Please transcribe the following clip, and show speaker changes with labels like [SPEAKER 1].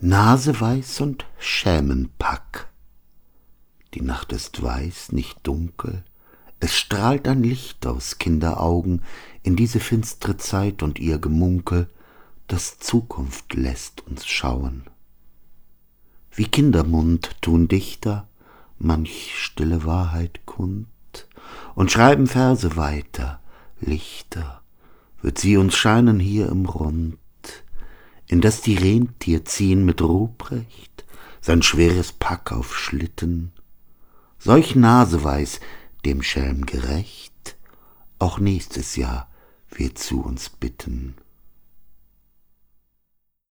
[SPEAKER 1] Naseweiß und Schelmenpack. Die Nacht ist weiß, nicht dunkel, es strahlt ein Licht aus Kinderaugen in diese finstre Zeit und ihr Gemunkel, das Zukunft lässt uns schauen. Wie Kindermund tun Dichter manch stille Wahrheit kund und schreiben Verse weiter, lichter wird sie uns scheinen hier im Rund, indes die Rentier ziehen mit Ruprecht sein schweres Pack auf Schlitten, solch Naseweiß, dem Schelm gerecht, auch nächstes Jahr wird zu uns bitten.